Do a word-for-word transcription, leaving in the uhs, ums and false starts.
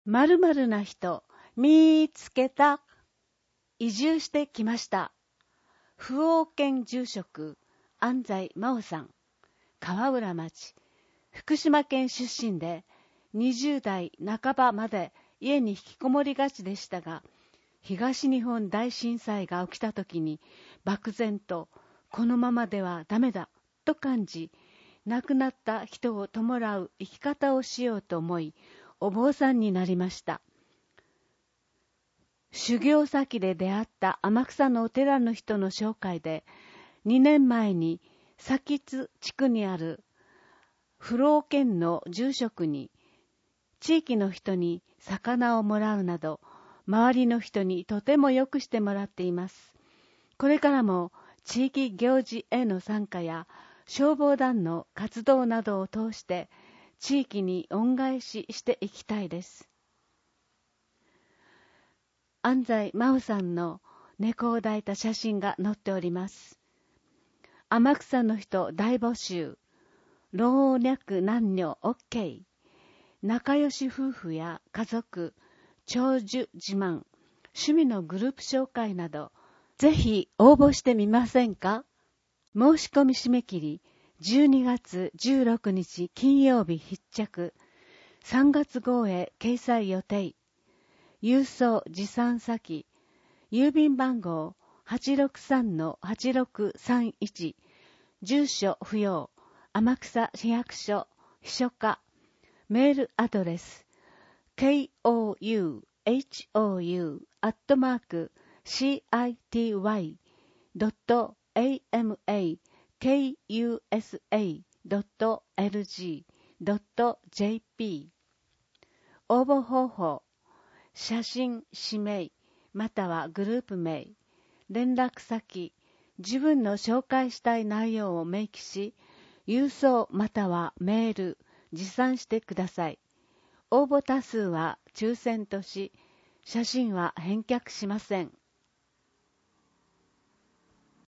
〇〇な人、見つけた。移住してきました。福岡県住職、安西真央さん。川浦町、福島県出身で、にじゅう代半ばまで家に引きこもりがちでしたが、東日本大震災が起きた時に、漠然と、このままではダメだ、と感じ、亡くなった人を弔う生き方をしようと思い、お坊さんになりました。修行先で出会った天草のお寺の人の紹介で、にねんまえに佐津地区にある福岡県の住職に、地域の人に魚をもらうなど、周りの人にとてもよくしてもらっています。これからも地域行事への参加や消防団の活動などを通して地域に恩返ししていきたいです。安西真央さんの猫を抱いた写真が載っております。天草の人大募集、老若男女 OK、仲良し夫婦や家族、長寿自慢、趣味のグループ紹介など、ぜひ応募してみませんか？申し込み締め切り、じゅうにがつじゅうろくにち金曜日必着、さんがつ号へ掲載予定。郵送持参先、郵便番号 はちろくさんのはちろくさんいち、住所不要、天草市役所秘書課、メールアドレス、ケーオーユーエイチオーユー アットマーク シーアイティーワイ ドット エーエムエーケーユーエスエー ドット エルジー ドット ジェーピー。応募方法、写真、氏名、またはグループ名、連絡先、自分の紹介したい内容を明記し、郵送またはメール、持参してください。応募多数は抽選とし、写真は返却しません。